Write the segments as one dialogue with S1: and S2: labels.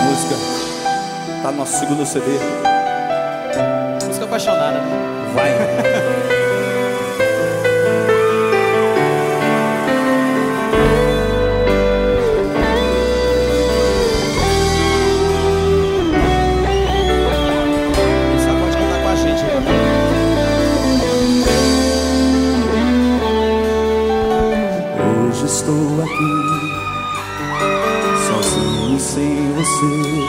S1: música tá no nosso segundo CD.
S2: Música apaixonada, né?
S1: Vai. Hoje estou aqui, sozinho sem você,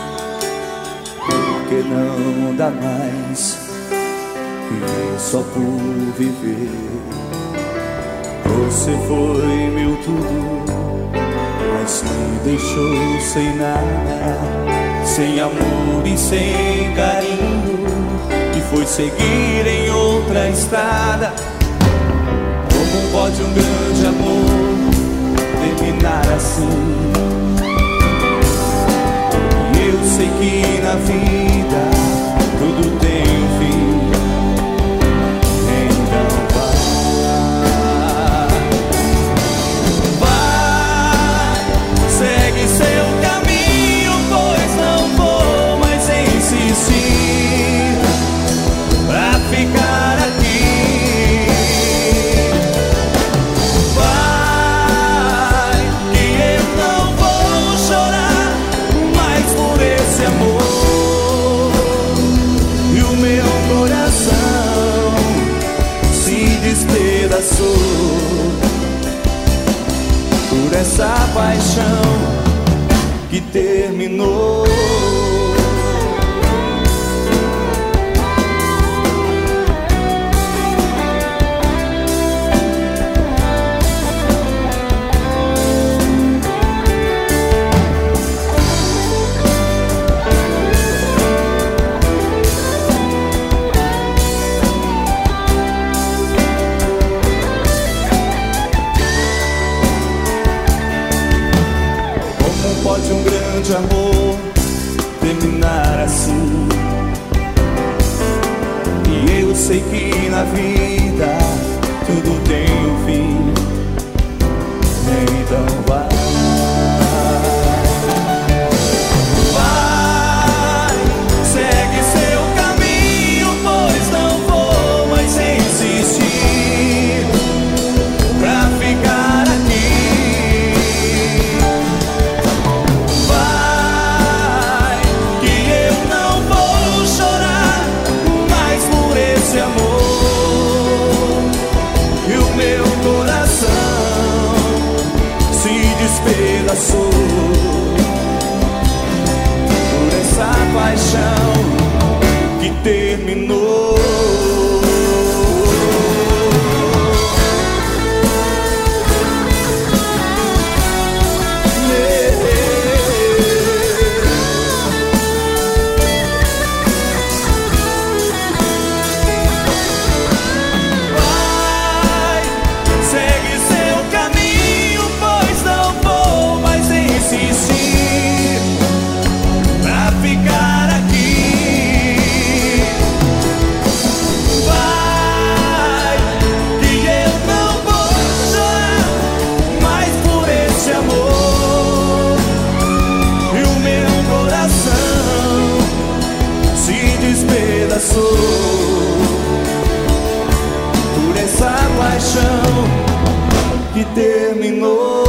S1: porque não dá mais viver só por viver. Você foi meu tudo, mas me deixou sem nada, sem amor e sem carinho, e foi seguir em outra estrada. Como pode um grande amor terminar assim? E eu sei que na vida tudo tem um fim. Então vai, segue seu caminho, pois não vou mais insistir pra ficar aqui. Por essa paixão que terminou. Pode um grande amor terminar assim? E eu sei que na vida tudo tem um fim. Então vai, segue seu caminho, pois não vou mais insistir pra ficar aqui. Despedaçou por essa paixão que terminou. Por essa paixão que terminou.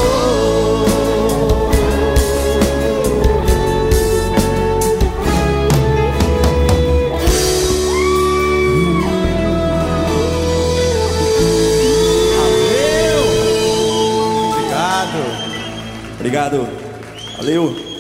S1: Valeu! Obrigado! Valeu!